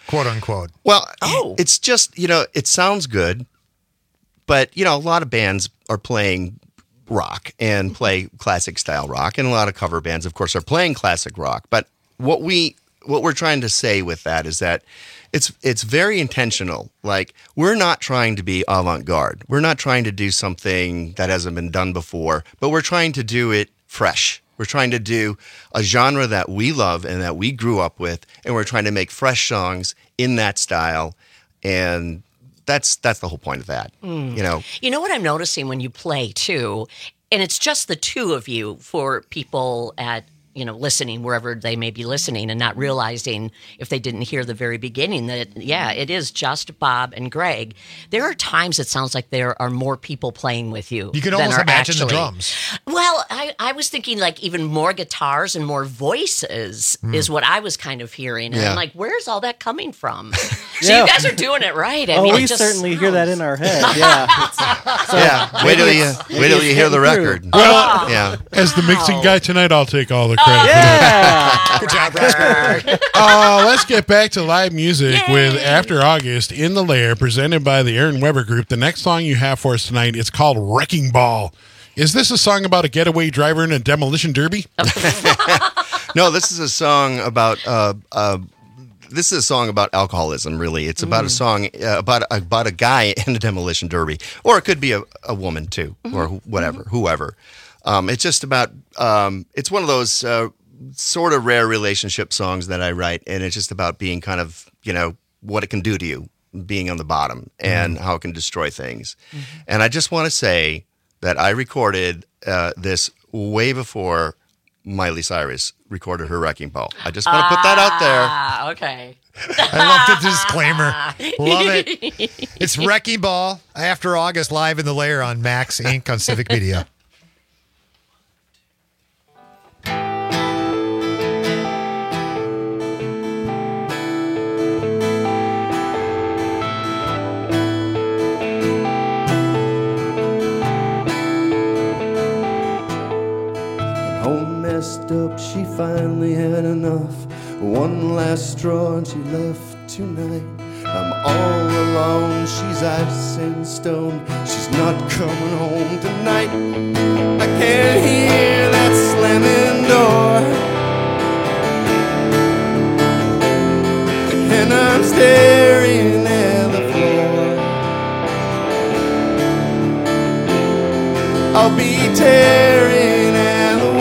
quote unquote. Well, oh. it's just, you know, it sounds good, but, you know, a lot of bands are playing rock and play classic style rock, and a lot of cover bands, of course, are playing classic rock. But what we what we're trying to say with that is that it's it's very intentional. Like, we're not trying to be avant-garde. We're not trying to do something that hasn't been done before, but we're trying to do it fresh. We're trying to do a genre that we love and that we grew up with, and we're trying to make fresh songs in that style. And that's that's the whole point of that. Mm. You know. You know what I'm noticing when you play too, and it's just the two of you for people at, you know, listening wherever they may be listening and not realizing if they didn't hear the very beginning that, yeah, it is just Bob and Greg. There are times it sounds like there are more people playing with you. You can than almost are imagine actually. the drums. Well, I, I was thinking like even more guitars and more voices Mm. is what I was kind of hearing. And Yeah. I'm like, where's all that coming from? So Yeah. you guys are doing it right. I oh, mean, we it just certainly hear sounds- that in our head. Yeah. It's- so Yeah, wait till maybe you it's- wait maybe till it's you hear the getting through. record. Well, yeah. As the mixing guy tonight, I'll take all the credit. Yeah. Good job, Rascal. Uh, let's get back to live music with After August in the Lair, presented by the Aaron Weber Group. The next song you have for us tonight is called Wrecking Ball. Is this a song about a getaway driver in a demolition derby? No, this is a song about uh, uh, this is a song about alcoholism. Really, it's about a Mm. song uh, about about a guy in a demolition derby, or it could be a, a woman too, or wh- whatever, whoever. Um, it's just about. Um, it's one of those uh, sort of rare relationship songs that I write, and it's just about being kind of, you know, what it can do to you, being on the bottom, and how it can destroy things. And I just want to say that I recorded uh, this way before Miley Cyrus recorded her Wrecking Ball. I just want to put that out there. Ah, okay. I love the disclaimer. Love it. It's Wrecking Ball, After August, live in the Lair on Max Incorporated on Civic Media. All messed up, she finally had enough. One last straw and she left tonight. I'm all alone, she's ice and stone. She's not coming home tonight. I can't hear that slamming door, and I'm staring at the floor. I'll be tearing at the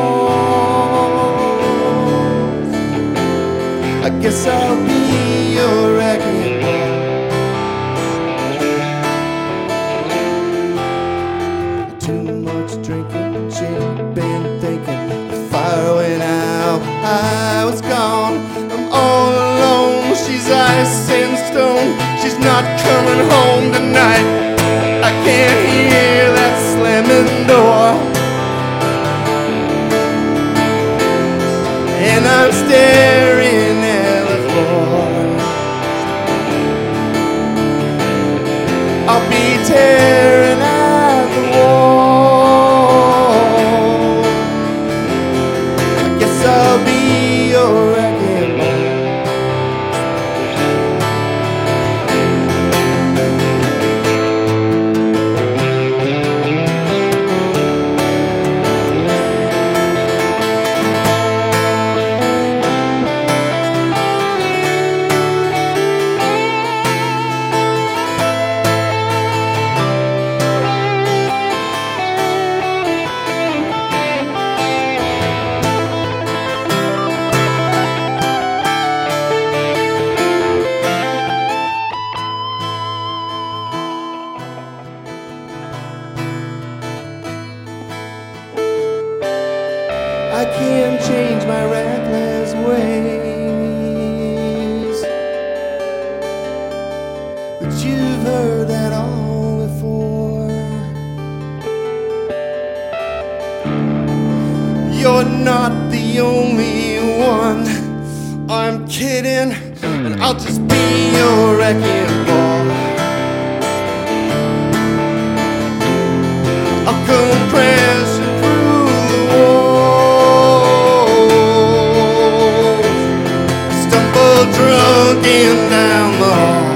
walls. I guess I'll be your wrecking ball. Too much drinking, she'd been thinking. The fire went out, I was gone. I'm all alone, she's ice and stone. She's not coming home tonight. I can't hear that slamming door, and I'm staring at the floor. I'll be tearing at the wall. I guess I'll be your wrecking ball. I can't change my reckless ways, but you've heard that all before. You're not the only one. I'm kidding, and I'll just be your wrecking ball. I'll come crashing through the walls, stumble drunk walking down the hall.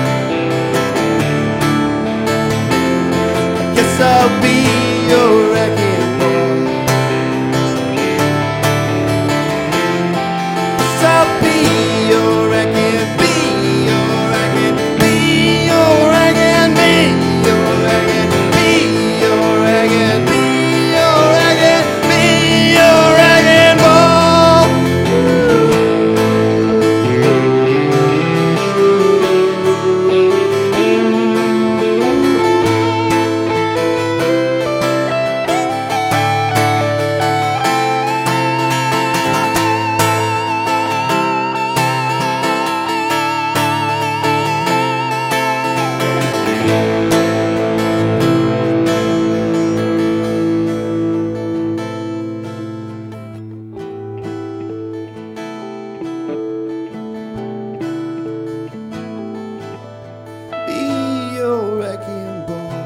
I guess I'll be your wrecking ball. Guess I'll be your wrecking, be your wrecking, be your wrecking, be your wrecking, be your wrecking, be your wrecking, be your wrecking ball. Be your wrecking ball.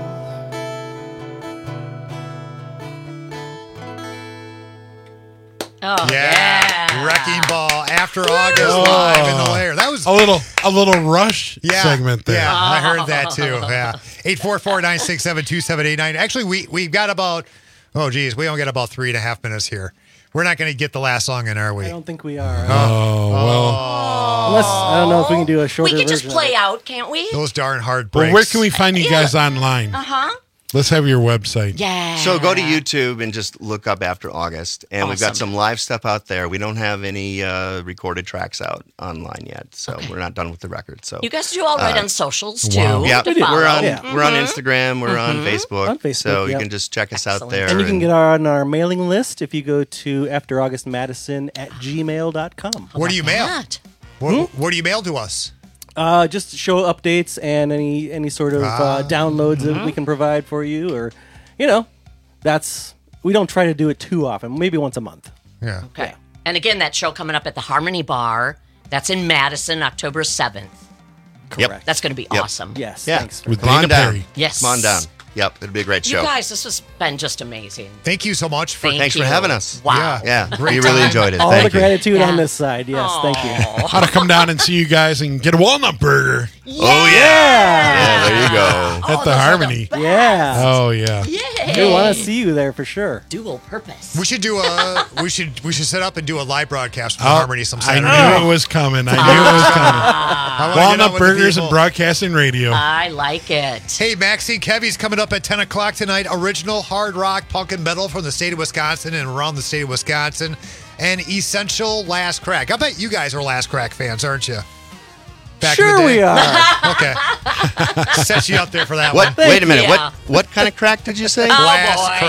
Oh, Yeah. Wrecking Ball after August live in the lair. That was a little a little Rush yeah, segment there. Yeah, I heard that too. Yeah. eight four four, nine six seven, two seven eight nine. Actually, we, we've got about, oh, geez, we only got about three and a half minutes here. We're not going to get the last song in, are we? I don't think we are. Oh, well. Unless, I don't know if we can do a shorter We could just version of play it. out, can't we? Those darn hard Well, breaks. where can we find you guys online? Uh huh. Let's have your website. Yeah. So go to YouTube and just look up After August. And we've got Awesome. some live stuff out there. We don't have any uh, recorded tracks out online yet. So we're not done with the record. So You guys do all right uh, on socials too. wow. Yeah, to we're follow. on Yeah. we're on Mhm. Instagram, we're on Mhm. Facebook. On Facebook, so you yep. can just check us out Excellent. there. And you can get on our mailing list if you go to after august madison at gmail dot com. Where do you mail? That. Where, where do you mail to us? Uh, just show updates and any any sort of Ah. uh, downloads that we can provide for you, or you know, that's we don't try to do it too often. Maybe once a month. Yeah. Okay. And again, that show coming up at the Harmony Bar. That's in Madison, October seventh. Yep. Correct. That's going to be Yep. awesome. Yes. Yeah. Thanks. For With Come on Dana down. Perry. Yes. Come on down. Yep, it'll be a great You show. guys, this has been just amazing. Thank you so much for Thank Thanks you. for having us. Wow. Yeah, Great we really time. enjoyed it. all Thank the you. gratitude Yeah. on this side. Yes. Thank you. How to come down and see you guys and get a walnut burger Oh yeah. Yeah, there you go. at the Harmony. Yeah. Oh yeah. Yay. We want to see you there for sure. Dual purpose. We should do a we should we should set up and do a live broadcast from Oh, Harmony some I Saturday. knew it was coming. I knew it was coming. I wanna get out Walnut with the burgers and people. broadcasting radio. I like it. Hey, Maxine Kevy's coming up at ten o'clock tonight. Original hard rock, punk, and metal from the state of Wisconsin and around the state of Wisconsin. And Essential Last Crack. I bet you guys are Last Crack fans, aren't you? Back in the Sure day. we are. Okay. Set you up there for that What? one. Wait a minute. you. What? What kind of crack did you say? Last boy.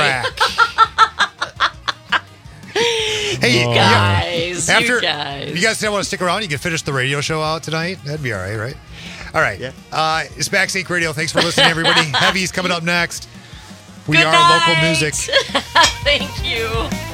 Crack. Hey, You you- guys. After you guys. you guys don't want to stick around, you can finish the radio show out tonight. That'd be all right, right? All right. Yeah. Uh, it's Max Inc Radio. Thanks for listening, everybody. Heavy's coming up next. We Good are night. local music. Thank you.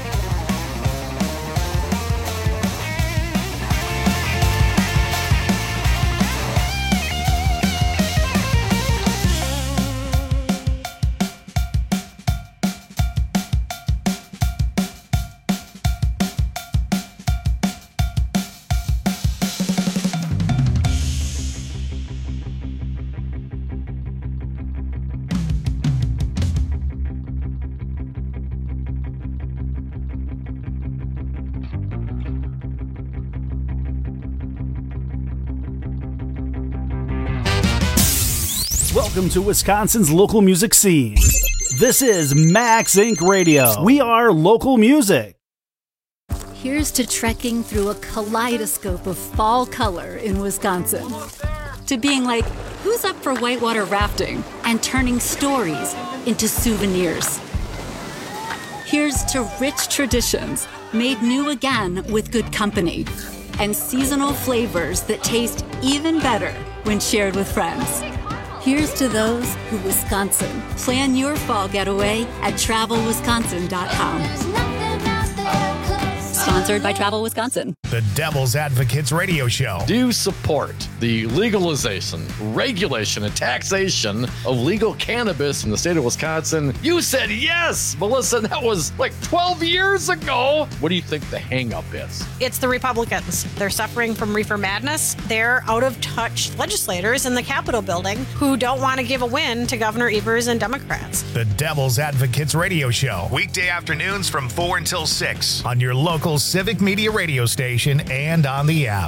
Welcome to Wisconsin's local music scene. This is Max Incorporated. Radio. We are local music. Here's to trekking through a kaleidoscope of fall color in Wisconsin. To being like, who's up for whitewater rafting? And turning stories into souvenirs. Here's to rich traditions made new again with good company. And seasonal flavors that taste even better when shared with friends. Here's to those who Wisconsin. Plan your fall getaway at travel wisconsin dot com. Sponsored by Travel Wisconsin. The Devil's Advocates Radio Show. Do you support the legalization, regulation, and taxation of legal cannabis in the state of Wisconsin? You said yes, Melissa. That was like twelve years ago. What do you think the hang-up is? It's the Republicans. They're suffering from reefer madness. They're out-of-touch legislators in the Capitol building who don't want to give a win to Governor Evers and Democrats. The Devil's Advocates Radio Show. Weekday afternoons from four until six on your local Civic Media radio station and on the app.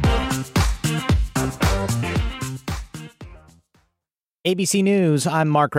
A B C News, I'm Mark